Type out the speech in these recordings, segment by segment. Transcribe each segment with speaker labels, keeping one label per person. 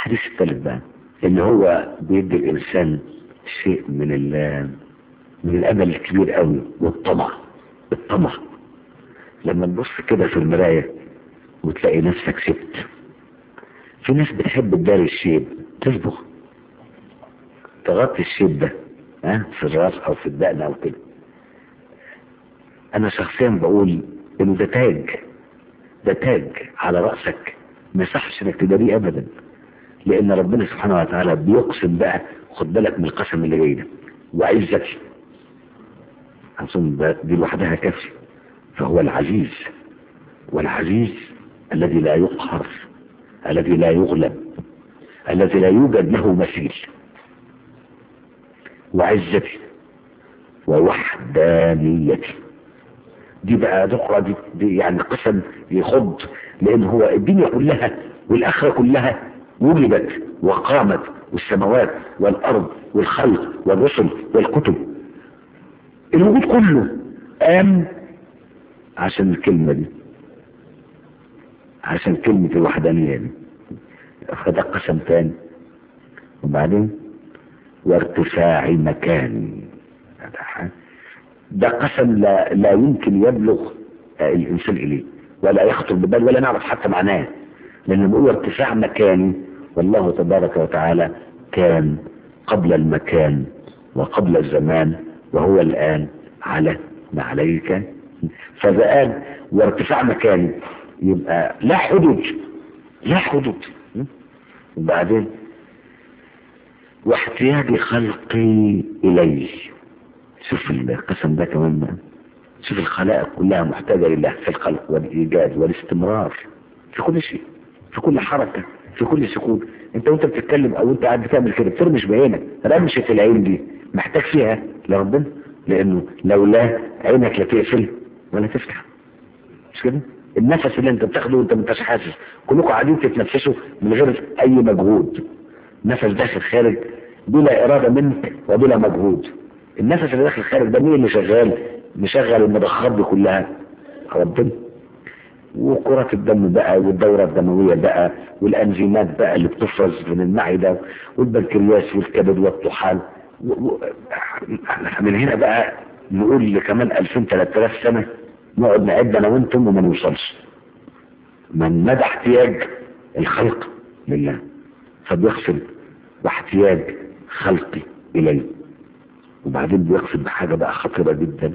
Speaker 1: الحديث الثالث بقى اللي هو بيدي الانسان شيء من الامل الكبير قوي والطمع. الطمع لما تبص كده في المراية وتلاقي نفسك سبت. في ناس بتحب تداري الشيب، تصبغ تغطي الشيب ده في الراس او في الدقن او كده. انا شخصيا بقول انه ده تاج على رأسك، ما يصحش انك تداريه ابدا، لان ربنا سبحانه وتعالى بيقسم بقى. خد بالك من القسم اللي جاي ده، وعزتي اظن دي لوحدها كافيه. فهو العزيز، والعزيز الذي لا يقهر، الذي لا يغلب، الذي لا يوجد له مثيل. وعزتي ووحدانيتي دي بقى دقرة دي يعني قسم يخض، لان هو الدنيا كلها والاخرة كلها وجبت وقامت، والسماوات والارض والخلق والرسل والكتب، الوجود كله قام عشان الكلمة دي، عشان كلمة الوحدانية دي. فده قسم تاني. وبعدين وارتفاع مكاني، ده قسم لا يمكن يبلغ الانسان اليه ولا يخطر ببال ولا نعرف حتى معناه، لانه بيقول ارتفاع مكاني، والله تبارك وتعالى كان قبل المكان وقبل الزمان، وهو الان على ما عليك. فإذا قال وارتفاع مكاني يبقى لا حدود، لا حدود. وبعدين واحتياج خلقي إليه. شوف القسم ده كمان بقى. شوف الخلائق كلها محتاجة لله في الخلق والإيجاد والاستمرار في كل شيء، في كل حركة، في كل سكون. انت وانت بتتكلم او انت قاعد بتعمل كده بترمش بعينك، رمشة العين دي محتاج فيها لربنا، لانه لولا عينك لا تقفل ولا تفتح. مش كده؟ النفس اللي انت بتاخده وانت مش حاسس، كلكم قاعدين تتنفسوا من غير اي مجهود، نفس داخل خارج بلا ارادة منك وبلا مجهود. النفس اللي داخل خارج ده مين اللي شغال؟ مشغل المضخات دي كلها ربنا. وكرات الدم بقى والدورة الدموية بقى والانزيمات بقى اللي بتفرز من المعدة والبنكرياس والكبد والطحال. من هنا بقى نقول كمان 2000-3000 سنة نقعد نعد انا وانتم وما نوصلش من مدى احتياج الخلق لله. فبيقصد باحتياج خلقي اليه. وبعدين بيقصد بحاجة بقى خطيرة جدا،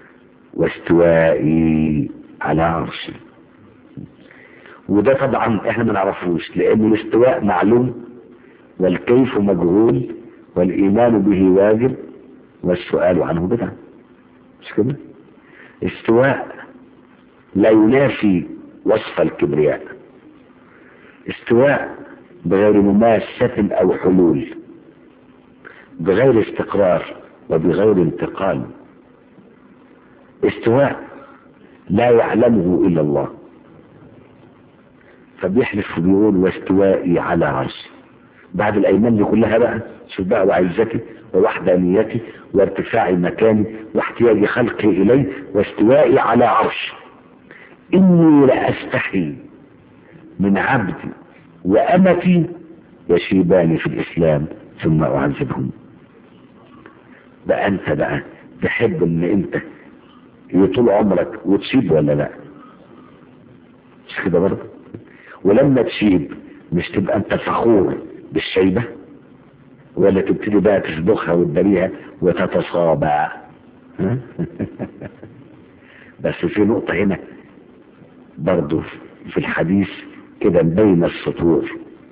Speaker 1: واستوائي على عرشي. وده طبعا احنا ما نعرفوش، لان الاستواء معلوم والكيف مجهول والايمان به واجب والسؤال عنه بدعة. مش كده؟ استواء لا ينافي وصف الكبرياء. استواء بغير مماسة او حلول، بغير استقرار وبغير انتقال. استواء لا يعلمه الا الله، فبيحلف وبيقول واستوائي على عرشي. بعد الايمان دي كلها بقى شوف بقى وعزتي ووحدانيتي وارتفاع مكاني واحتياج خلقي اليه واستوائي على عرشي. اني لاستحي من عبدي وامتي يشيبان في الاسلام ثم اعذبهم. بقى انت بقى تحب ان انت يطول عمرك وتشيب ولا لا؟ مش كده برضه؟ ولما تشيب مش تبقى انت فخور بالشيبة، ولا تبتدي بقى تسبخها وتداريها وتتصابع؟ بس في نقطة هنا برضه في الحديث كده بين السطور.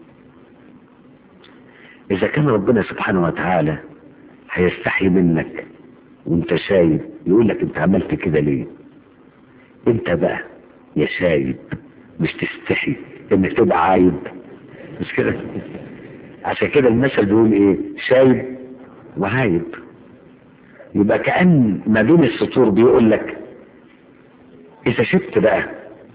Speaker 1: اذا كان ربنا سبحانه وتعالى هيستحي منك وانت شايب، يقول لك انت عملت كده ليه؟ انت بقى يا شايب مش تستحي انك تبقى عايب؟ مش كده؟ عشان كده المثل بيقول ايه؟ شايب وعايب. يبقى كأن ما بين السطور بيقول لك اذا شبت بقى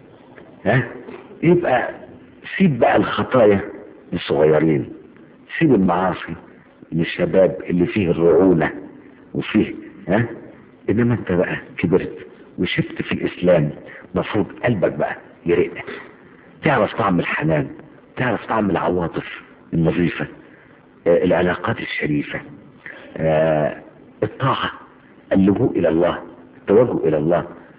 Speaker 1: يبقى سيب بقى الخطايا للصغيرين، سيب المعاصي للشباب اللي فيه الرعونة وفيه انما انت بقى كبرت وشبت في الاسلام، مفروض قلبك بقى يرق، تعرف طعم الحنان، تعرف طعم العواطف، النظيفة، العلاقات الشريفة، الطاعة، اللجوء إلى الله، التوجه إلى الله،